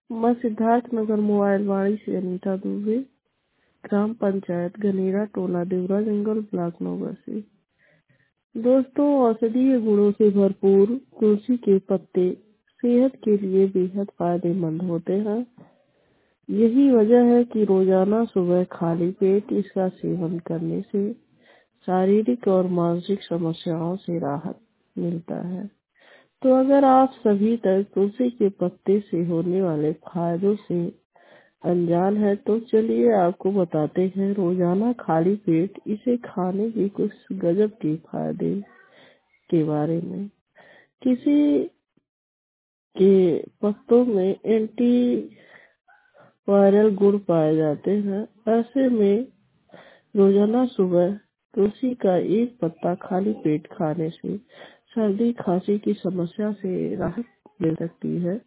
मैं सिद्धार्थ नगर मोबाइल वाणी से अनीता दुबे, ग्राम पंचायत गनेरा, टोला देवरा जंगल, ब्लॉक नौगा से। दोस्तों, औषधीय गुणों से भरपूर तुलसी के पत्ते सेहत के लिए बेहद फायदेमंद होते हैं। यही वजह है कि रोजाना सुबह खाली पेट इसका सेवन करने से शारीरिक और मानसिक समस्याओं से राहत मिलता है। तो अगर आप सभी तक तुलसी के पत्ते से होने वाले फायदों से अनजान है तो चलिए आपको बताते हैं रोजाना खाली पेट इसे खाने के कुछ गजब के फायदे के बारे में। किसी के पत्तों में एंटी वायरल गुण पाए जाते हैं। ऐसे में रोजाना सुबह तुलसी का एक पत्ता खाली पेट खाने से सर्दी खांसी की समस्या से राहत मिल सकती है।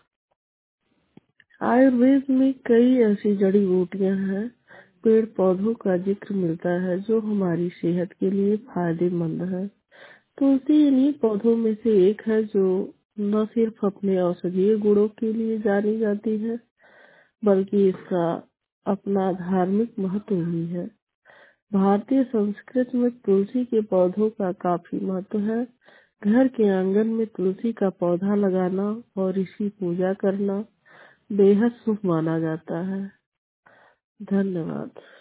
आयुर्वेद में कई ऐसी जड़ी बूटियां हैं, पेड़ पौधों का जिक्र मिलता है जो हमारी सेहत के लिए फायदेमंद है। तुलसी इन्हीं पौधों में से एक है जो न सिर्फ अपने औषधीय गुणों के लिए जानी जाती है बल्कि इसका अपना धार्मिक महत्व भी है। भारतीय संस्कृति में तुलसी के पौधों का काफी महत्व है। घर के आंगन में तुलसी का पौधा लगाना और इसकी पूजा करना बेहद शुभ माना जाता है। धन्यवाद।